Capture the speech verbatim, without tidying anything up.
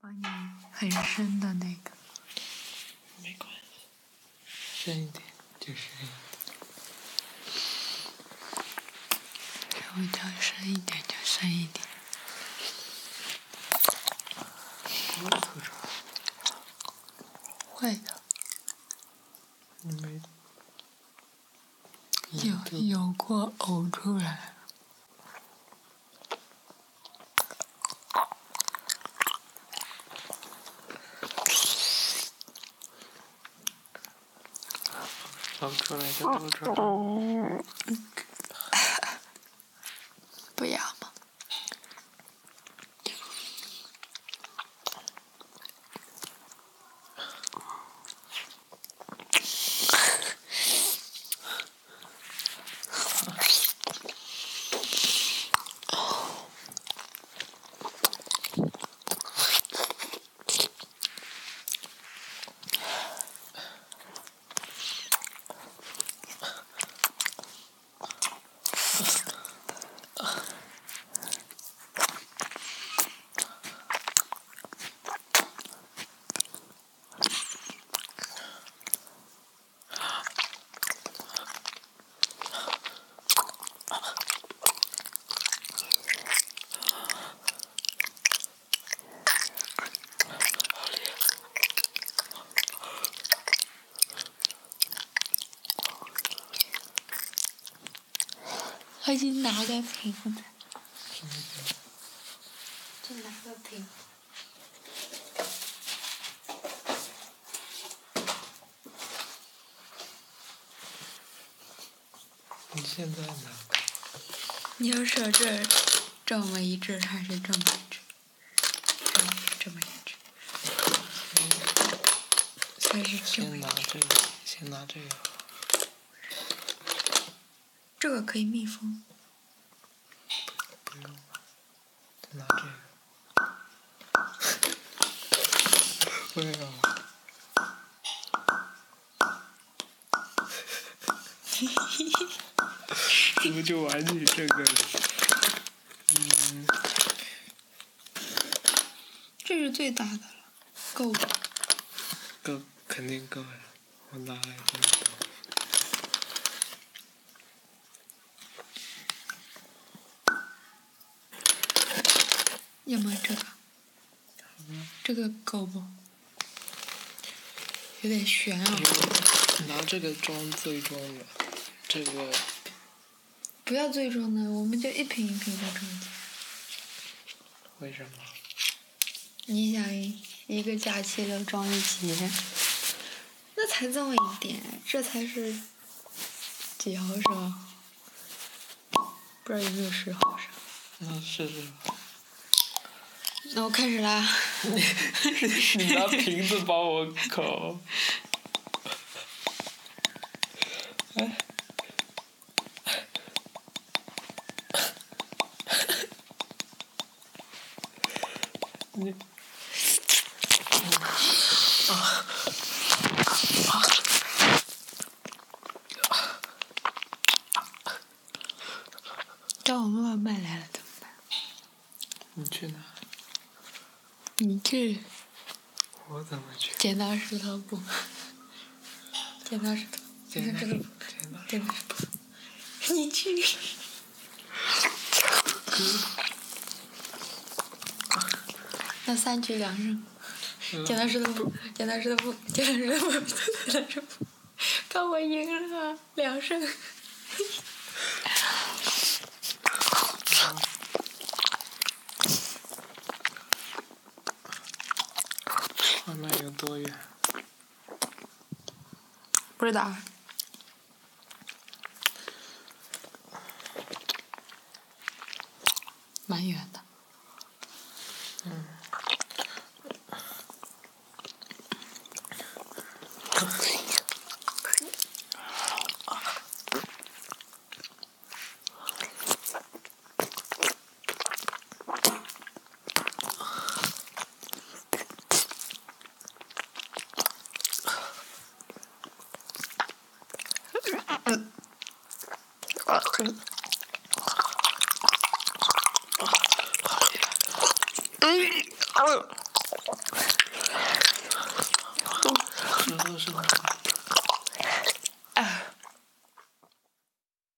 把你很深的那个。 没关系，深一点就深一点。 什么叫深一点就深一点？ 不会吐出来。 会的。 你没。 有有过呕出来。 吐出来就吐出来。 不要嘛。快去拿个瓶子。 什么瓶？ 就拿个瓶。 你现在拿。 你要设这这么一只还是这么一只？这么一只。还是这么一只？ 先拿这个，先拿这个。 这个可以密封。 不用了，再拿这个。不要。怎么就玩起这个了？嗯。 这是最大的了，够了。 够，肯定够呀！我拿来这么多。 要么这个。 嗯、 这个够不？有点悬啊。 拿这个装最重的，这个。 不要最重的，我们就一瓶一瓶的装进。 为什么？ 你想一个假期都装一起，那才这么一点，这才是几毫升？不知道有没有十毫升。 那试试吧。 那我开始啦。 你拿瓶子帮我口。哎。你。啊。 叫我妈妈卖来了怎么办？ 你去哪？ 你去。 我怎么去？ 剪刀石头布。剪刀石头。 剪刀石头布。 剪刀石头布。你去。那三局两胜。剪刀石头布，剪刀石头布，剪刀石头布，剪刀石头布。看我赢了，两胜。 外面有多远？ 不知道。蛮远的。 嗯。 时候生活。